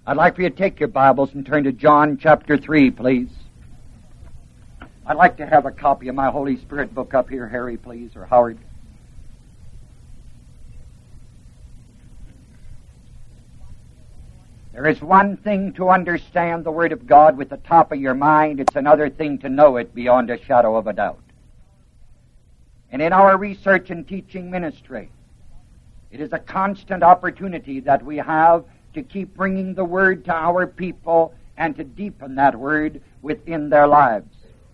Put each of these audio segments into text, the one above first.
I'd like for you to take your Bibles and turn to John chapter 3, please. I'd like to have a copy of my Holy Spirit book up here, Harry, please, or Howard. There is one thing to understand the Word of God with the top of your mind. It's another thing to know it beyond a shadow of a doubt. And in our research and teaching ministry, it is a constant opportunity that we have to keep bringing the Word to our people and to deepen that Word within their lives.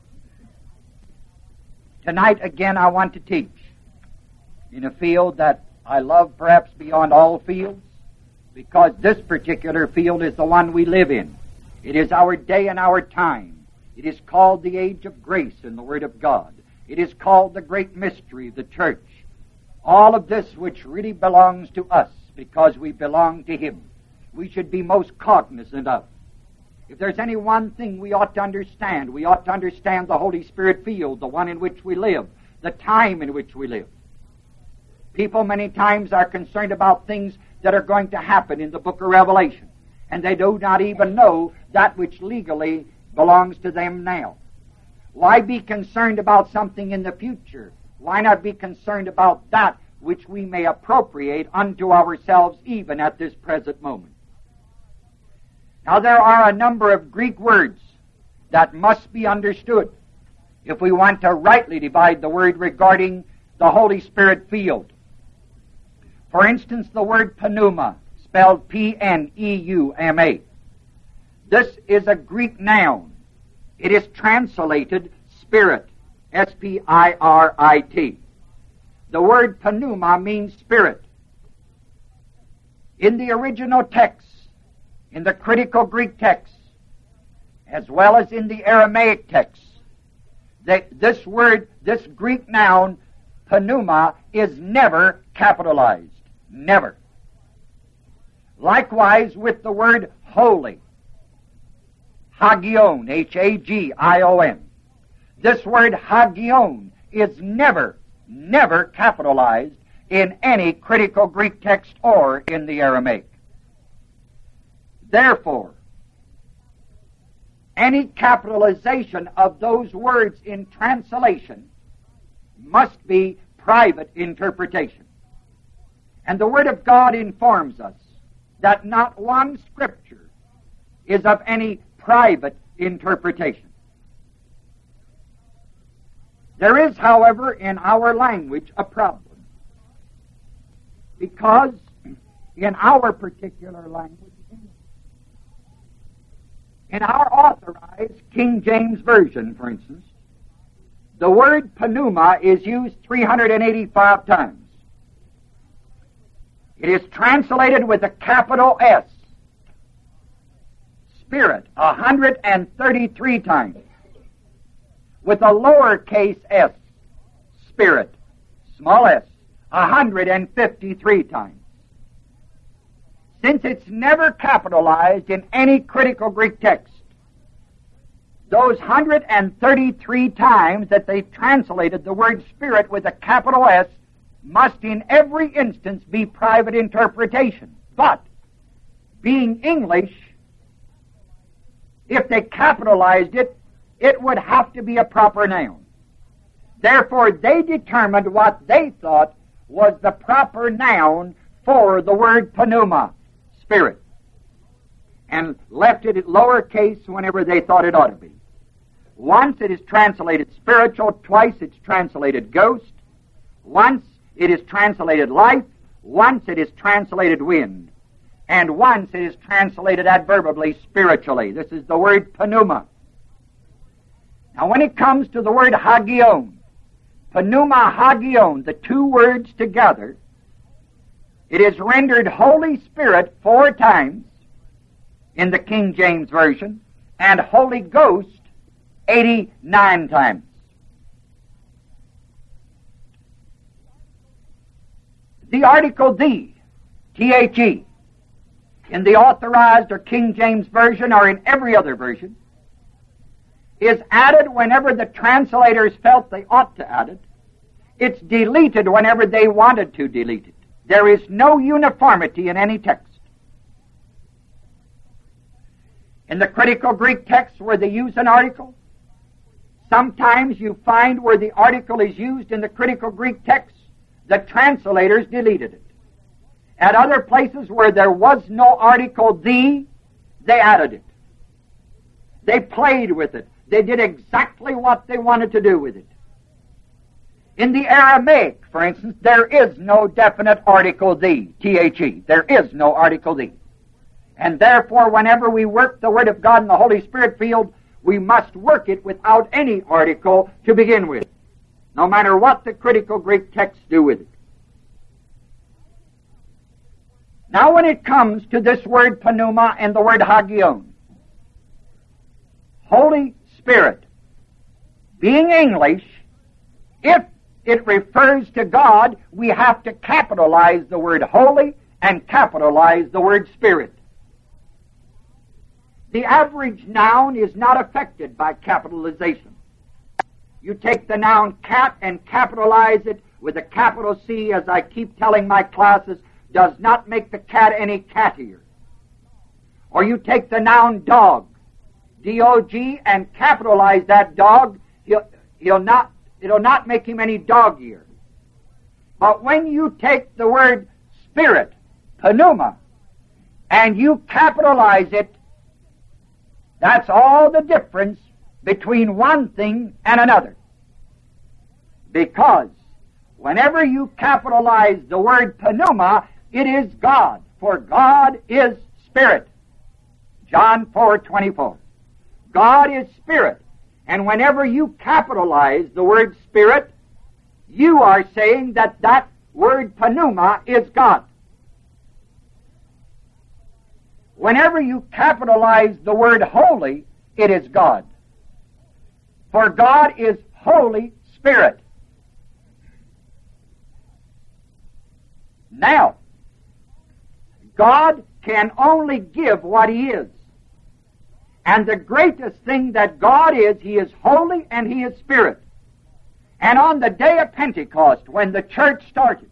Tonight, again, I want to teach in a field that I love perhaps beyond all fields, because this particular field is the one we live in. It is our day and our time. It is called the age of grace in the Word of God. It is called the great mystery of the church. All of this which really belongs to us because we belong to Him, we should be most cognizant of. If there's any one thing we ought to understand, we ought to understand the Holy Spirit field, the one in which we live, the time in which we live. People many times are concerned about things that are going to happen in the book of Revelation, and they do not even know that which legally belongs to them now. Why be concerned about something in the future? Why not be concerned about that which we may appropriate unto ourselves even at this present moment? Now, there are a number of Greek words that must be understood if we want to rightly divide the word regarding the Holy Spirit field. For instance, the word pneuma, spelled P-N-E-U-M-A. This is a Greek noun. It is translated spirit, S-P-I-R-I-T. The word pneuma means spirit. In the original text, in the critical Greek text, as well as in the Aramaic text, this word, this Greek noun, pneuma, is never capitalized. Never. Likewise with the word holy, hagion, H-A-G-I-O-N. This word hagion is never capitalized in any critical Greek text or in the Aramaic. Therefore, any capitalization of those words in translation must be private interpretation. And the Word of God informs us that not one Scripture is of any private interpretation. There is, however, in our language a problem, because in our particular language, in our authorized King James Version, for instance, the word pneuma is used 385 times. It is translated with a capital S. Spirit, 133 times. With a lowercase s, spirit, small s, 153 times. Since it's never capitalized in any critical Greek text, those 133 times that they translated the word spirit with a capital S must in every instance be private interpretation. But, being English, if they capitalized it, it would have to be a proper noun. Therefore, they determined what they thought was the proper noun for the word pneuma, spirit, and left it at lowercase whenever they thought it ought to be. Once it is translated spiritual, twice it's translated ghost, once it is translated life, once it is translated wind, and once it is translated adverbially spiritually. This is the word pneuma. Now when it comes to the word hagion, pneuma hagion, the two words together, it is rendered Holy Spirit 4 times in the King James Version, and Holy Ghost 89 times. The article the, T-H-E, in the Authorized or King James Version or in every other version, is added whenever the translators felt they ought to add it. It's deleted whenever they wanted to delete it. There is no uniformity in any text. in the critical Greek text where they use an article. Sometimes you find where the article is used in the critical Greek text, the translators deleted it. At other places where there was no article the, they added it. They played with it. They did exactly what they wanted to do with it. In the Aramaic, for instance, there is no definite article the, T-H-E. There is no article the. And therefore, whenever we work the Word of God in the Holy Spirit field, we must work it without any article to begin with, no matter what the critical Greek texts do with it. Now when it comes to this word pneuma and the word hagion, Holy Spirit, being English, if it refers to God, we have to capitalize the word holy and capitalize the word spirit. The average noun is not affected by capitalization. You take the noun cat and capitalize it with a capital C, as I keep telling my classes, does not make the cat any cattier. Or you take the noun dog, D-O-G, and capitalize that dog, it'll not make him any doggier. But when you take the word spirit, pneuma, and you capitalize it, that's all the difference between one thing and another. Because whenever you capitalize the word pneuma, it is God, for God is spirit. John 4:24. God is spirit. And whenever you capitalize the word spirit, you are saying that that word pneuma is God. Whenever you capitalize the word holy, it is God. For God is Holy Spirit. Now, God can only give what He is. And the greatest thing that God is, He is holy and He is spirit. And on the day of Pentecost, when the church started,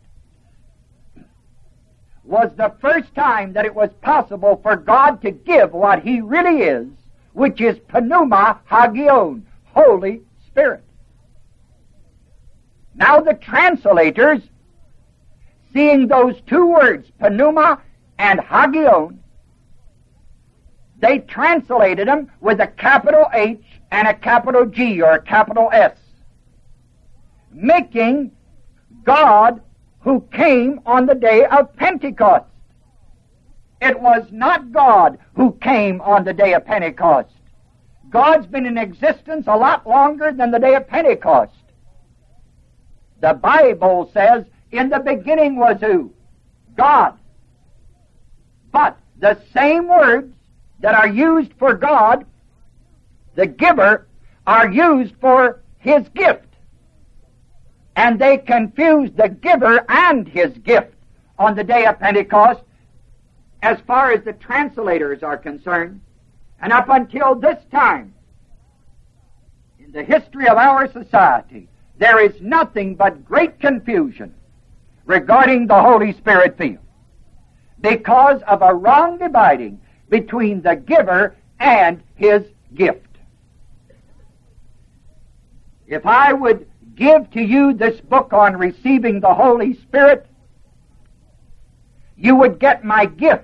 was the first time that it was possible for God to give what He really is, which is pneuma hagion, Holy Spirit. Now the translators, seeing those two words, pneuma and hagion, they translated them with a capital H and a capital G or a capital S, making God who came on the day of Pentecost. It was not God who came on the day of Pentecost. God's been in existence a lot longer than the day of Pentecost. The Bible says, in the beginning was who? God. But the same words that are used for God, the giver, are used for His gift. And they confused the giver and His gift on the day of Pentecost as far as the translators are concerned. And up until this time, in the history of our society, there is nothing but great confusion regarding the Holy Spirit field because of a wrong dividing between the giver and His gift. If I would give to you this book on receiving the Holy Spirit, you would get my gift.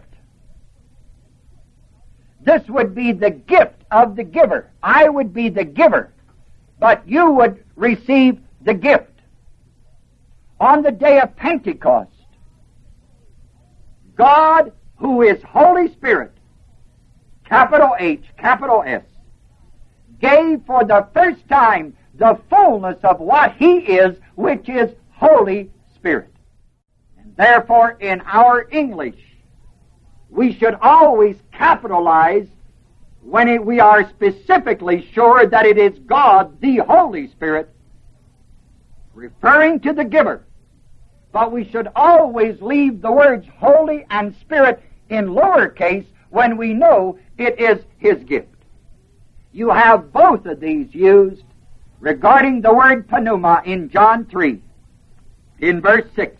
This would be the gift of the giver. I would be the giver, but you would receive the gift. On the day of Pentecost, God, who is Holy Spirit, capital H, capital S, gave for the first time the fullness of what He is, which is Holy Spirit. And therefore, in our English, we should always capitalize when we are specifically sure that it is God, the Holy Spirit, referring to the giver. But we should always leave the words holy and spirit in lowercase when we know it is His gift. You have both of these used regarding the word pneuma in John 3, in verse 6.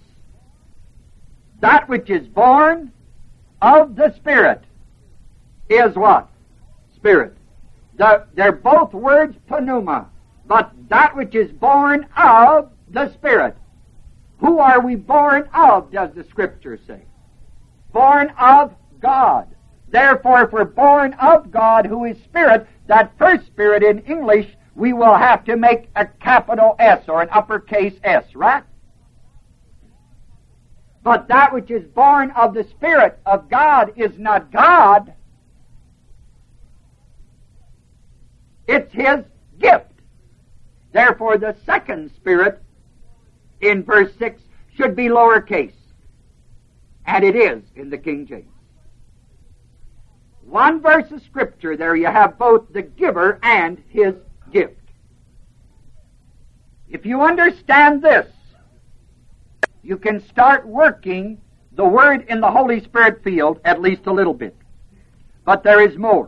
That which is born of the Spirit is what? Spirit. They're both words pneuma, but that which is born of the Spirit. Who are we born of, does the Scripture say? Born of God. Therefore, if we're born of God, who is Spirit, that first Spirit in English, we will have to make a capital S or an uppercase S, right? But that which is born of the Spirit of God is not God. It's His gift. Therefore, the second Spirit in verse 6 should be lowercase. And it is in the King James. One verse of Scripture, there you have both the giver and His gift. If you understand this, you can start working the Word in the Holy Spirit field at least a little bit. But there is more.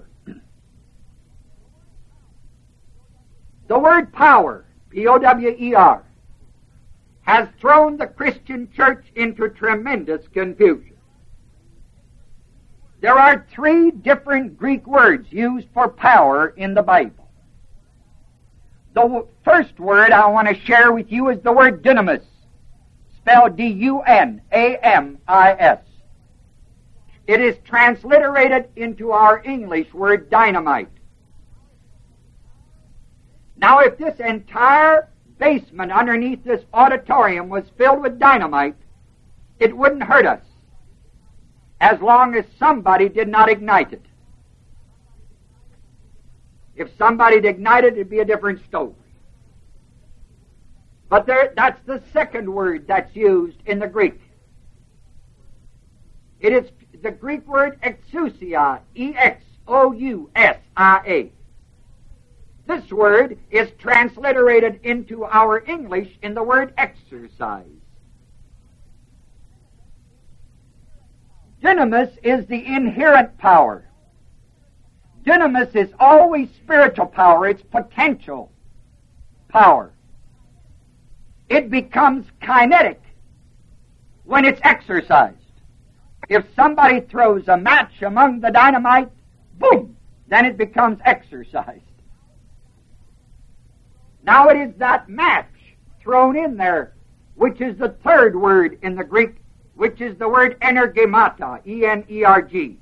The word power, P-O-W-E-R, has thrown the Christian church into tremendous confusion. There are 3 different Greek words used for power in the Bible. The first word I want to share with you is the word dynamis, spelled D-U-N-A-M-I-S. It is transliterated into our English word dynamite. Now, if this entire basement underneath this auditorium was filled with dynamite, it wouldn't hurt us as long as somebody did not ignite it. If somebody had ignited it, it'd be a different story. But that's the second word that's used in the Greek. It is the Greek word exousia, E-X-O-U-S-I-A. This word is transliterated into our English in the word exercise. Dynamis is the inherent power. Dynamis is always spiritual power. It's potential power. It becomes kinetic when it's exercised. If somebody throws a match among the dynamite, boom, then it becomes exercised. Now it is that match thrown in there, which is the third word in the Greek, which is the word energemata, E-N-E-R-G,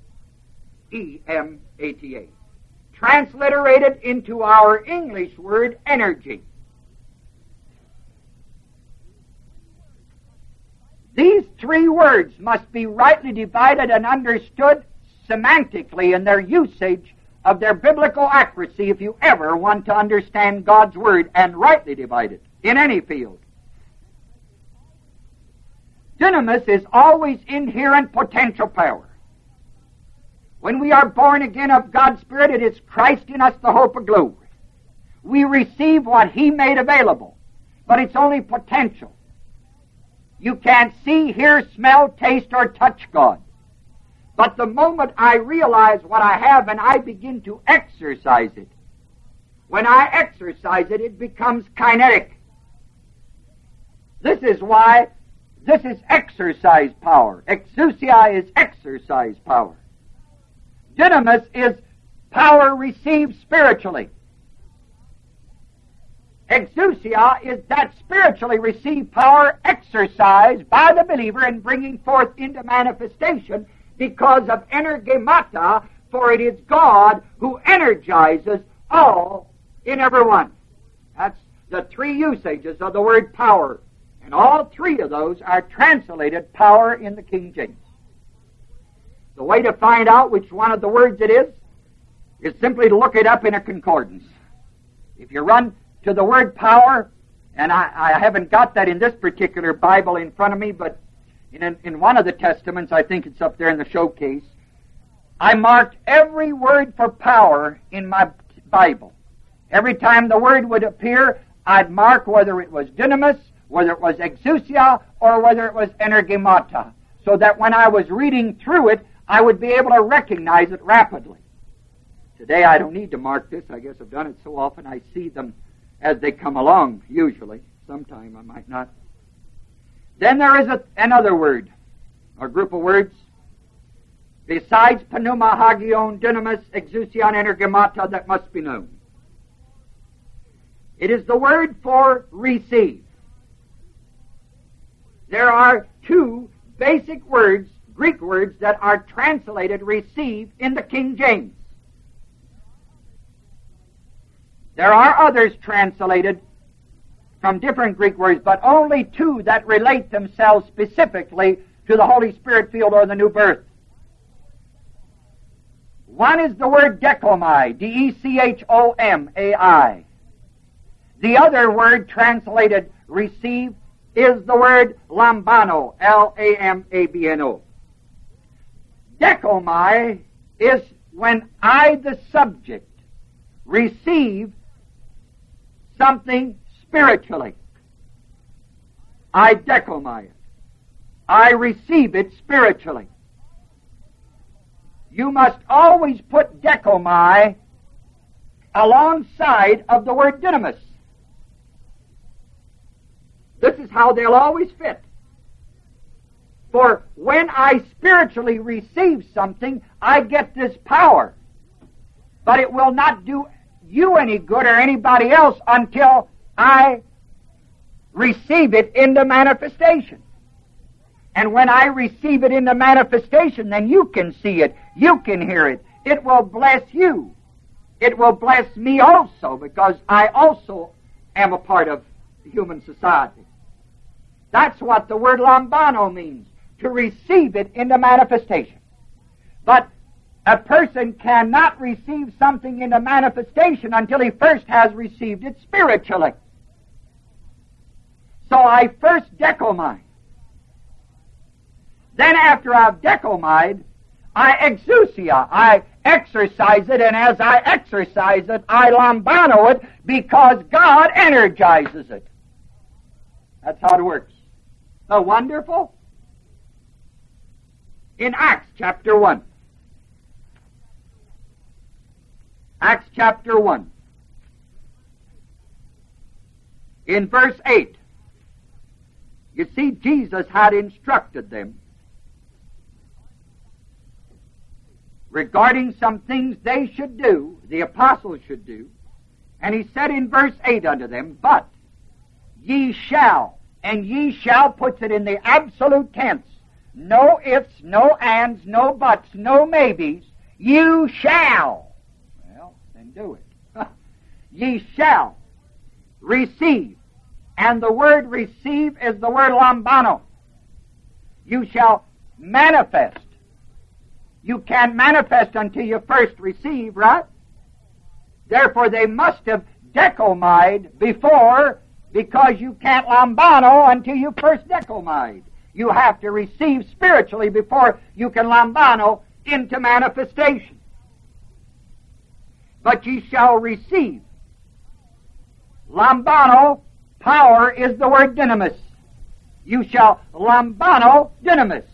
E-M-A-T-A, transliterated into our English word energy. These 3 words must be rightly divided and understood semantically in their usage of their biblical accuracy if you ever want to understand God's Word and rightly divide it in any field. Dynamis is always inherent potential power. When we are born again of God's Spirit, it is Christ in us, the hope of glory. We receive what He made available, but it's only potential. You can't see, hear, smell, taste, or touch God. But the moment I realize what I have and I begin to exercise it, when I exercise it, it becomes kinetic. This is why this is exercise power. Exousia is exercise power. Dynamis is power received spiritually. Exousia is that spiritually received power exercised by the believer and bringing forth into manifestation because of energemata, for it is God who energizes all in everyone. That's the 3 usages of the word power. And all 3 of those are translated power in the King James. The way to find out which one of the words it is simply to look it up in a concordance. If you run to the word power, and I haven't got that in this particular Bible in front of me, but in one of the Testaments, I think it's up there in the showcase, I marked every word for power in my Bible. Every time the word would appear, I'd mark whether it was dynamis, whether it was exousia, or whether it was energemata, so that when I was reading through it, I would be able to recognize it rapidly. Today I don't need to mark this. I guess I've done it so often I see them as they come along, usually. Sometime I might not. Then there is another word, or group of words. besides pneuma, hagion, dynamis, exousion, energemata, that must be known. It is the word for receive. There are two basic words, Greek words, that are translated receive in the King James. There are others translated from different Greek words, but only two that relate themselves specifically to the Holy Spirit field or the new birth. One is the word dechomai, D-E-C-H-O-M-A-I. The other word translated receive is the word lambano, L-A-M-A-B-N-O. Dechomai is when I, the subject, receive something spiritually. I dechomai it. I receive it spiritually. You must always put dechomai alongside of the word dynamis. This is how they'll always fit. For when I spiritually receive something, I get this power. But it will not do you any good or anybody else until I receive it in the manifestation. And when I receive it in the manifestation, then you can see it, you can hear it. It will bless you. It will bless me also, because I also am a part of human society. That's what the word lambano means, to receive it in the manifestation. But a person cannot receive something in the manifestation until he first has received it spiritually. So I first dechomai. Then after I've dechomaied, I exousia. I exercise it, and as I exercise it, I lambano it, because God energizes it. That's how it works. So wonderful? In Acts chapter 1. Acts chapter 1. In verse 8. You see, Jesus had instructed them regarding some things they should do, the apostles should do, and he said in verse 8 unto them, but ye shall, and ye shall puts it in the absolute tense, no ifs, no ands, no buts, no maybes, you shall. Well, then do it. Ye shall receive, and the word receive is the word lambano. You shall manifest. You can't manifest until you first receive, right? Therefore, they must have dechomaied before, because you can't lambano until you first dechomaied. You have to receive spiritually before you can lambano into manifestation. But ye shall receive. Lambano, power, is the word dynamis. You shall lambano dynamis.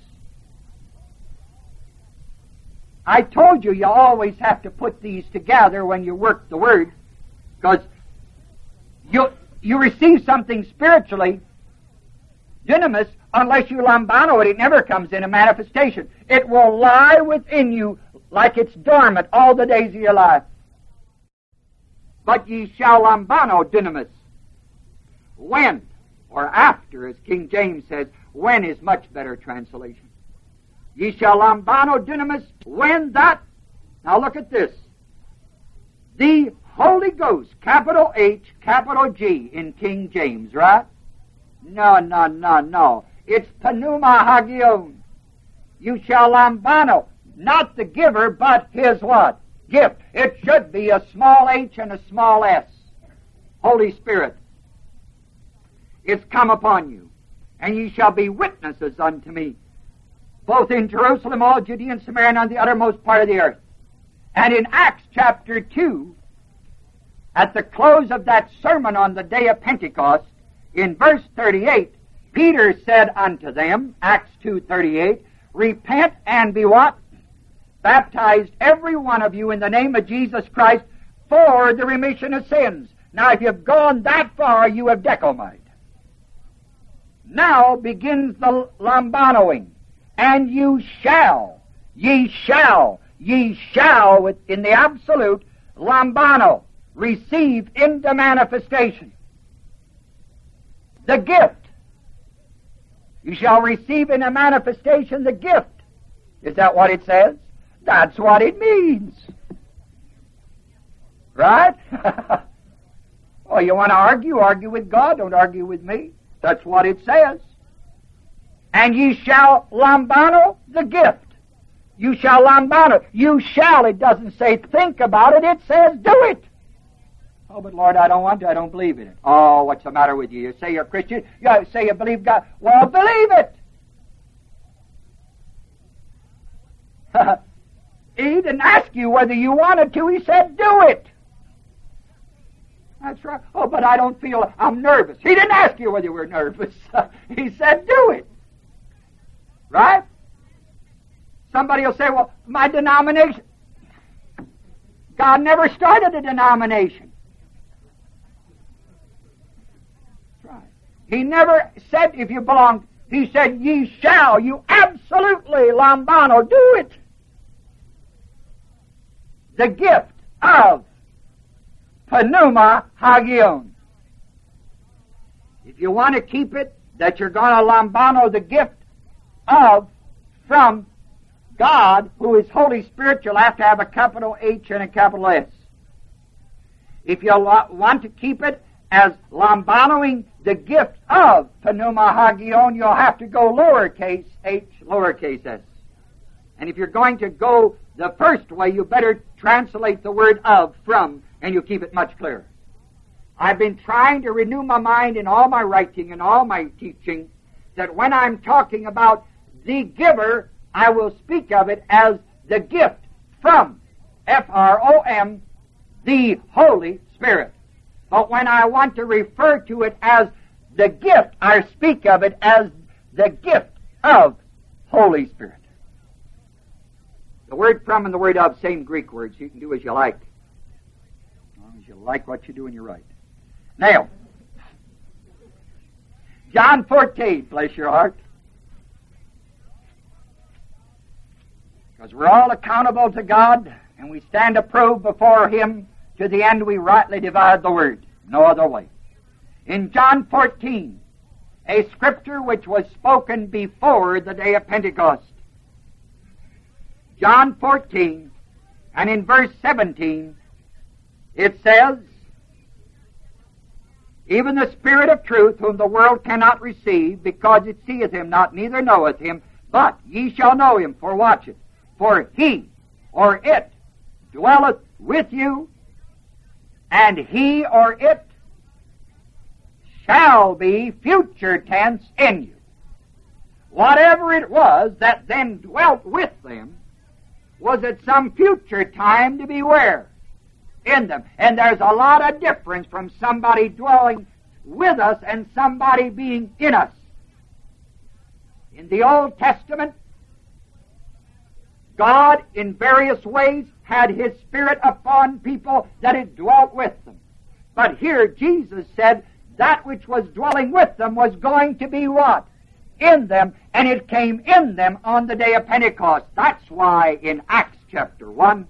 I told you always have to put these together when you work the word, because you receive something spiritually, dynamis, unless you lambano it, it never comes in a manifestation. It will lie within you like it's dormant all the days of your life. But ye shall lambano dynamis. When, or after, as King James says, when is much better translation. Ye shall lambano dynamis, when that, now look at this, the Holy Ghost, capital H, capital G in King James, right? No. It's pneuma hagion. You shall lambano, not the giver, but his what? Gift. It should be a small h and a small s. Holy Spirit is come upon you, and ye shall be witnesses unto me, both in Jerusalem, all Judea and Samaria, and on the uttermost part of the earth. And in Acts chapter 2, at the close of that sermon on the day of Pentecost, in verse 38, Peter said unto them, Acts 2:38, repent and be what? Baptized every one of you in the name of Jesus Christ for the remission of sins. Now, if you've gone that far, you have dechomaied. Now begins the lambanoing. And you shall. Ye shall, in the absolute, lambano, receive into manifestation the gift. You shall receive in a manifestation the gift. Is that what it says? That's what it means. Right? Well, you want to argue with God, don't argue with me. That's what it says. And ye shall lambano the gift. You shall lambano. You shall, it doesn't say think about it, it says do it. Oh, but Lord, I don't want to, I don't believe in it. Oh, what's the matter with you? You say you're a Christian, you say you believe God. Well, believe it. He didn't ask you whether you wanted to, he said do it. That's right. Oh, but I don't feel, I'm nervous. He didn't ask you whether you were nervous. He said do it. Right? Somebody will say, well, my denomination. God never started a denomination. That's right. He never said if you belong. He said, ye shall. You absolutely, lambano, do it. The gift of pneuma hagion. If you want to keep it, that you're going to lambano the gift of, from God, who is Holy Spirit, you'll have to have a capital H and a capital S. If you want to keep it as lambanoing the gift of pneuma hagion, you'll have to go lowercase h, lowercase s. And if you're going to go the first way, you better translate the word of, from, and you'll keep it much clearer. I've been trying to renew my mind in all my writing and all my teaching, that when I'm talking about the giver, I will speak of it as the gift from, F-R-O-M, the Holy Spirit. But when I want to refer to it as the gift, I speak of it as the gift of Holy Spirit. The word from and the word of, same Greek words. You can do as you like. As long as you like what you do and you're right. Now, John 14, bless your heart. Because we're all accountable to God, and we stand approved before Him to the end we rightly divide the word. No other way. In John 14, a scripture which was spoken before the day of Pentecost. John 14, and in verse 17, it says, even the Spirit of truth, whom the world cannot receive, because it seeth him not, neither knoweth him, but ye shall know him, for watch it. For he, or it, dwelleth with you, and he, or it, shall be, future tense, in you. Whatever it was that then dwelt with them was at some future time to be where? In them. And there's a lot of difference from somebody dwelling with us and somebody being in us. In the Old Testament, God, in various ways, had His Spirit upon people that it dwelt with them. But here, Jesus said that which was dwelling with them was going to be what? In them, and it came in them on the day of Pentecost. That's why in Acts chapter 1,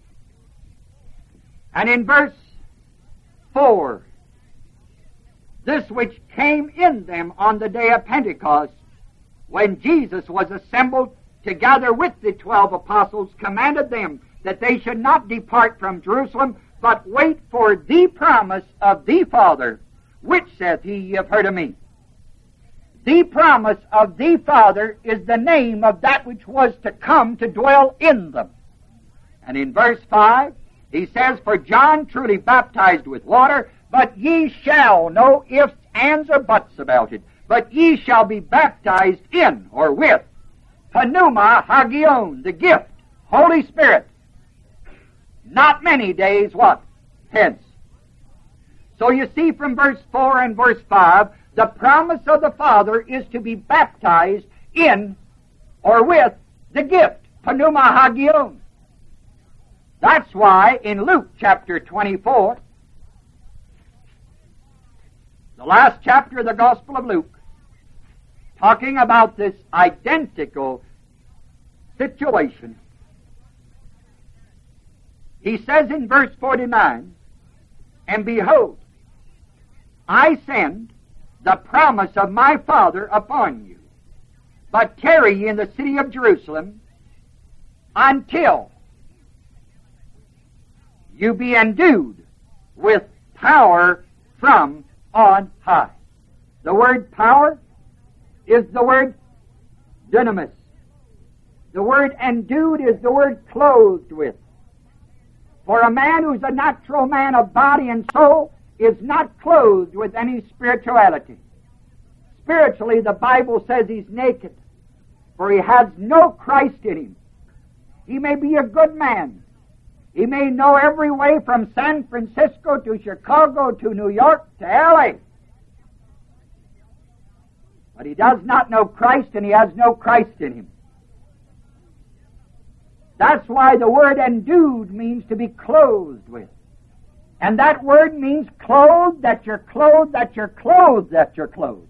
and in verse 4, this which came in them on the day of Pentecost, when Jesus was assembled together with the 12 apostles, commanded them that they should not depart from Jerusalem, but wait for the promise of the Father, which saith he, ye have heard of me. The promise of the Father is the name of that which was to come to dwell in them. And in verse 5, he says, for John truly baptized with water, but ye shall, no ifs, ands, or buts about it, but ye shall be baptized in, or with, pneuma hagion, the gift, Holy Spirit. Not many days, what? Hence. So you see from verse 4 and verse 5, the promise of the Father is to be baptized in, or with, the gift, pneuma hagion. That's why in Luke chapter 24, the last chapter of the Gospel of Luke, talking about this identical situation. He says in verse 49, "And behold, I send the promise of my Father upon you, but tarry ye in the city of Jerusalem until you be endued with power from on high." The word power is the word dunamis. The word endued is the word clothed with. For a man who's a natural man of body and soul is not clothed with any spirituality. Spiritually, the Bible says he's naked, for he has no Christ in him. He may be a good man. He may know every way from San Francisco to Chicago to New York to L.A. But he does not know Christ, and he has no Christ in him. That's why the word endued means to be clothed with. And that word means clothed, that you're clothed, that you're clothed, that you're clothed.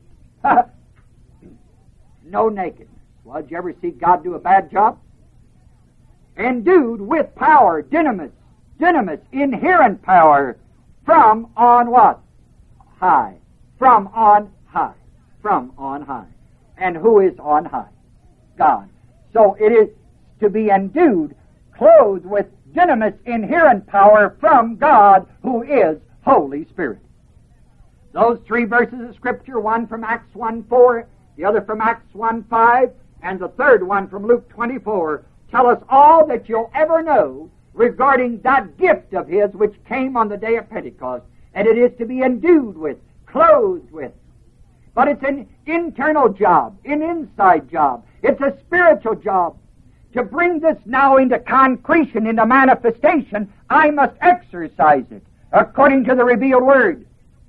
No nakedness. Well, did you ever see God do a bad job? Endued with power, dynamis, inherent power, from on what? High. From on high. From on high. And who is on high? God. So it is to be endued, clothed with dynamis, inherent power from God, who is Holy Spirit. Those three verses of Scripture, one from Acts 1:4, the other from Acts 1:5, and the third one from Luke 24, tell us all that you'll ever know regarding that gift of His which came on the day of Pentecost, and it is to be endued with, clothed with. But it's an internal job, an inside job. It's a spiritual job. To bring this now into concretion, into manifestation, I must exercise it according to the revealed Word.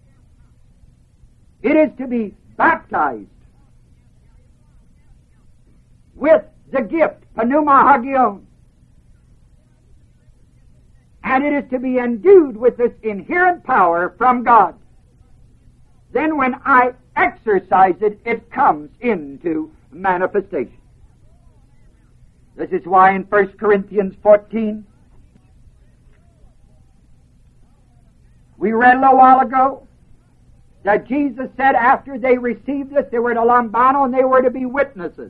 It is to be baptized with the gift, pneuma hagion. And it is to be endued with this inherent power from God. Then when I exercise it, it comes into manifestation. This is why in 1 Corinthians 14, we read a little while ago that Jesus said after they received this, they were to lambano and they were to be witnesses.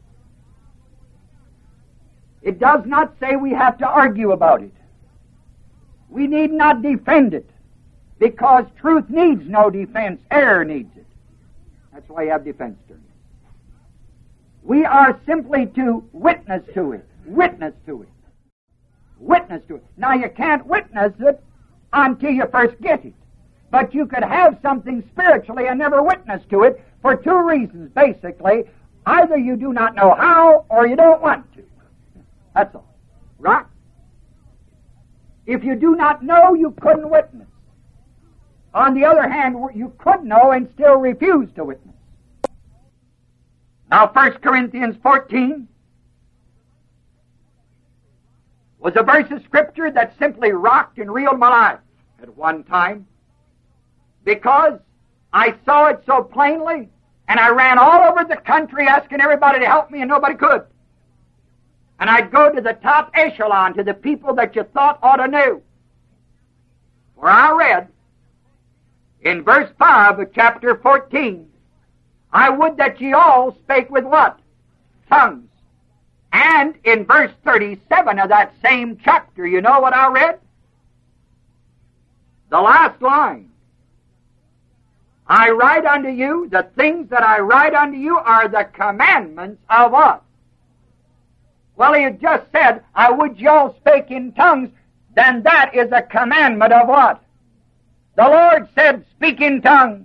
It does not say we have to argue about it. We need not defend it, because truth needs no defense, error needs it. That's why you have defense attorneys. We are simply to witness to it. Witness to it. Witness to it. Now, you can't witness it until you first get it. But you could have something spiritually and never witness to it for two reasons, basically. Either you do not know how, or you don't want to. That's all. Right? If you do not know, you couldn't witness. On the other hand, you could know and still refuse to witness. Now, 1 Corinthians 14 was a verse of Scripture that simply rocked and reeled my life at one time, because I saw it so plainly, and I ran all over the country asking everybody to help me, and nobody could. And I'd go to the top echelon, to the people that you thought ought to know. For I read in verse 5 of chapter 14, I would that ye all spake with what? Tongues. And in verse 37 of that same chapter, you know what I read? The last line. I write unto you, the things that I write unto you are the commandments of what? Well, he had just said, I would ye all spake in tongues, then that is a commandment of what? The Lord said, speak in tongues.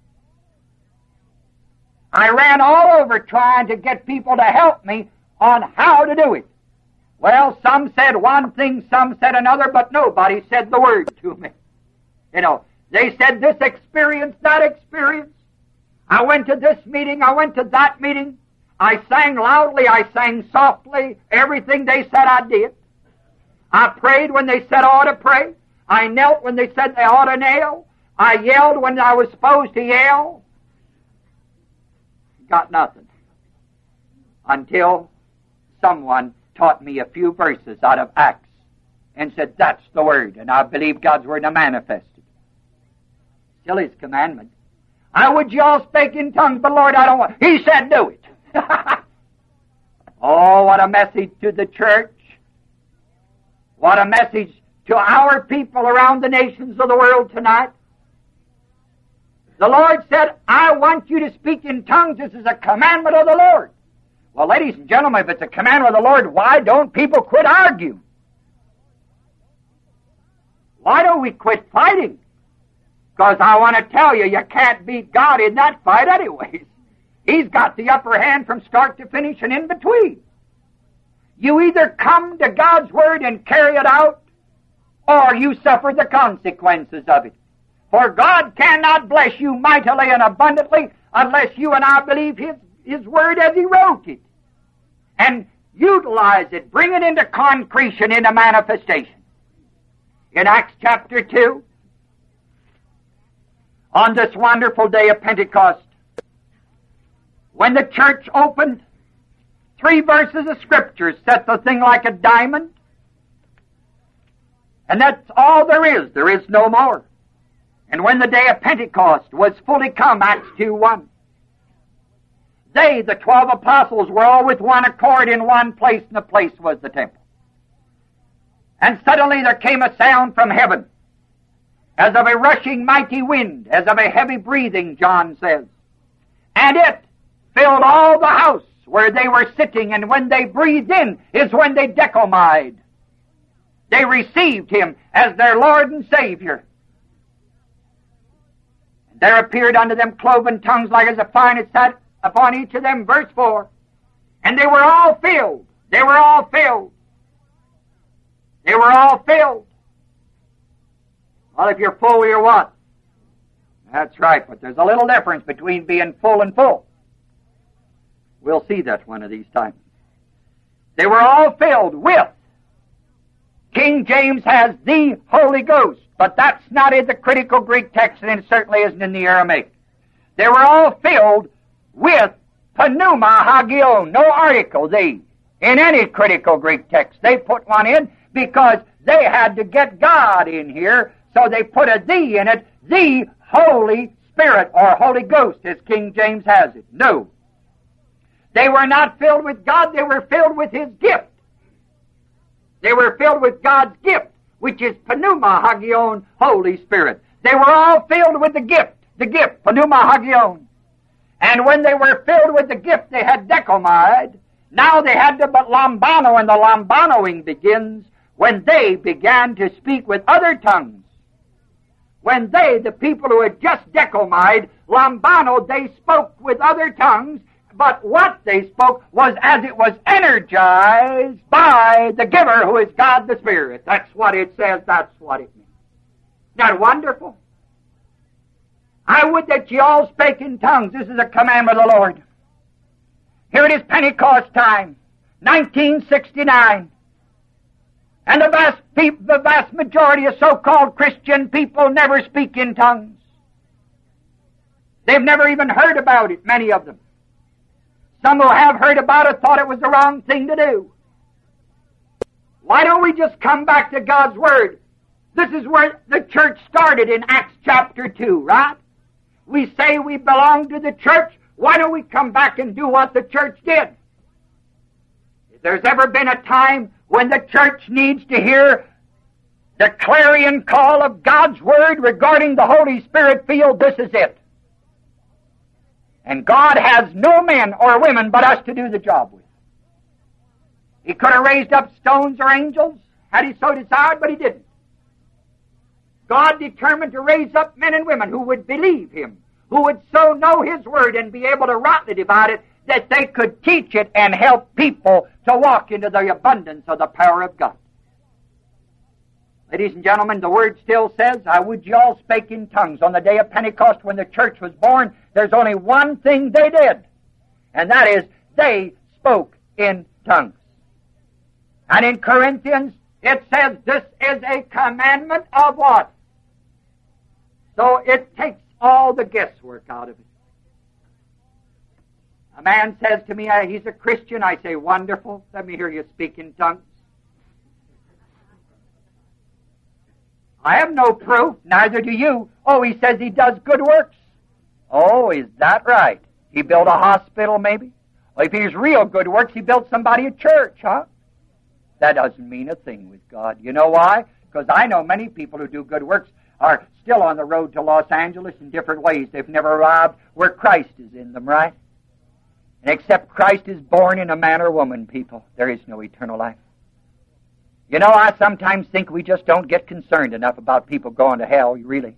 I ran all over trying to get people to help me on how to do it. Well, some said one thing, some said another, but nobody said the word to me. You know, they said this experience, that experience. I went to this meeting, I went to that meeting. I sang loudly, I sang softly. Everything they said I did. I prayed when they said I ought to pray. I knelt when they said they ought to kneel. I yelled when I was supposed to yell. Got nothing. Until someone taught me a few verses out of Acts and said, that's the Word, and I believe God's Word and I manifested. Still His commandment. I would you all spake in tongues, but Lord, I don't want. He said do it. Oh, what a message to the church. What a message to our people around the nations of the world tonight. The Lord said, I want you to speak in tongues. This is a commandment of the Lord. Well, ladies and gentlemen, if it's a commandment of the Lord, why don't people quit arguing? Why don't we quit fighting? Because I want to tell you, you can't beat God in that fight anyways. He's got the upper hand from start to finish and in between. You either come to God's Word and carry it out, or you suffer the consequences of it. For God cannot bless you mightily and abundantly unless you and I believe His Word as He wrote it. And utilize it, bring it into concretion, into manifestation. In Acts chapter 2, on this wonderful day of Pentecost, when the church opened, 3 verses of Scripture set the thing like a diamond. And that's all there is. There is no more. And when the day of Pentecost was fully come, Acts 2:1, they, the 12 apostles, were all with one accord in one place, and the place was the temple. And suddenly there came a sound from heaven, as of a rushing mighty wind, as of a heavy breathing, John says. And it filled all the house where they were sitting, and when they breathed in is when they decomied. They received Him as their Lord and Savior. And there appeared unto them cloven tongues like as a fire, and it sat upon each of them, verse 4. And they were all filled. They were all filled. They were all filled. Well, if you're full, you're what? That's right, but there's a little difference between being full and full. We'll see that one of these times. They were all filled with. King James has the Holy Ghost, but that's not in the critical Greek text, and it certainly isn't in the Aramaic. They were all filled with pneuma hagion, no article, the. In any critical Greek text, they put one in because they had to get God in here, so they put a the in it, the Holy Spirit, or Holy Ghost, as King James has it. No. They were not filled with God, they were filled with His gift. They were filled with God's gift, which is pneuma hagion, Holy Spirit. They were all filled with the gift, pneuma hagion. And when they were filled with the gift, they had decomide. Now they had to but lambano, and the lambanoing begins when they began to speak with other tongues. When they, the people who had just decomide, lambano, they spoke with other tongues, but what they spoke was as it was energized by the giver, who is God the Spirit. That's what it says, that's what it means. Isn't that wonderful? I would that ye all spake in tongues. This is a commandment of the Lord. Here it is Pentecost time, 1969. And the vast majority of so-called Christian people never speak in tongues. They've never even heard about it, many of them. Some who have heard about it thought it was the wrong thing to do. Why don't we just come back to God's Word? This is where the church started in Acts chapter 2, right? We say we belong to the church. Why don't we come back and do what the church did? If there's ever been a time when the church needs to hear the clarion call of God's Word regarding the Holy Spirit field, this is it. And God has no men or women but us to do the job with. He could have raised up stones or angels had He so desired, but He didn't. God determined to raise up men and women who would believe Him, who would so know His Word and be able to rightly divide it, that they could teach it and help people to walk into the abundance of the power of God. Ladies and gentlemen, the Word still says, I would ye all spake in tongues. On the day of Pentecost, when the church was born, there's only one thing they did, and that is they spoke in tongues. And in Corinthians, it says this is a commandment of what? So it takes all the guesswork out of it. A man says to me, he's a Christian. I say, wonderful. Let me hear you speak in tongues. I have no proof, neither do you. Oh, he says he does good works. Oh, is that right? He built a hospital, maybe? Well, if he's real good works, he built somebody a church, huh? That doesn't mean a thing with God. You know why? Because I know many people who do good works are still on the road to Los Angeles in different ways. They've never arrived where Christ is in them, right? And except Christ is born in a man or woman, people, there is no eternal life. You know, I sometimes think we just don't get concerned enough about people going to hell, really.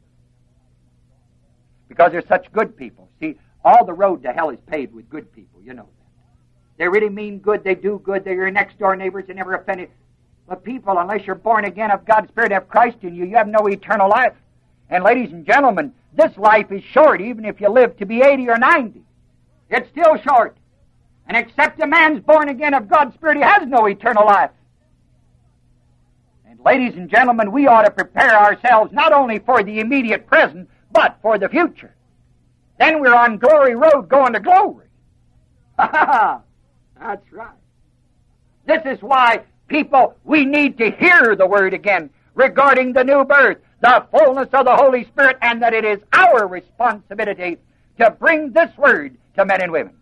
Because they're such good people. See, all the road to hell is paved with good people, you know that. They really mean good, they do good, they're your next-door neighbors, they never offend you. But people, unless you're born again of God's Spirit, have Christ in you, you have no eternal life. And ladies and gentlemen, this life is short, even if you live to be 80 or 90. It's still short. And except a man's born again of God's Spirit, he has no eternal life. And ladies and gentlemen, we ought to prepare ourselves not only for the immediate present, but for the future. Then we're on glory road going to glory. That's right. This is why, people, we need to hear the word again regarding the new birth, the fullness of the Holy Spirit, and that it is our responsibility to bring this word to men and women.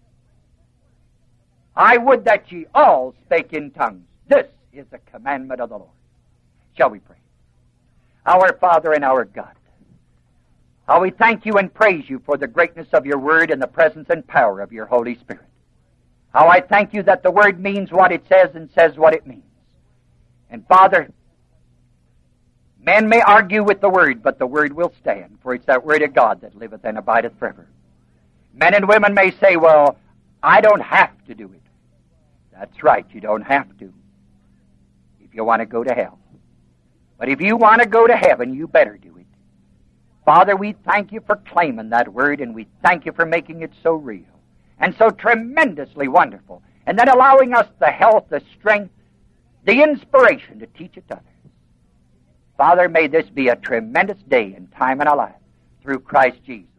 I would that ye all spake in tongues. This is the commandment of the Lord. Shall we pray? Our Father and our God, how we thank you and praise you for the greatness of your word and the presence and power of your Holy Spirit. How I thank you that the word means what it says and says what it means. And Father, men may argue with the word, but the word will stand, for it's that word of God that liveth and abideth forever. Men and women may say, well, I don't have to do it. That's right, you don't have to, if you want to go to hell. But if you want to go to heaven, you better do it. Father, we thank you for claiming that word, and we thank you for making it so real and so tremendously wonderful, and then allowing us the health, the strength, the inspiration to teach it to others. Father, may this be a tremendous day and time in our life through Christ Jesus.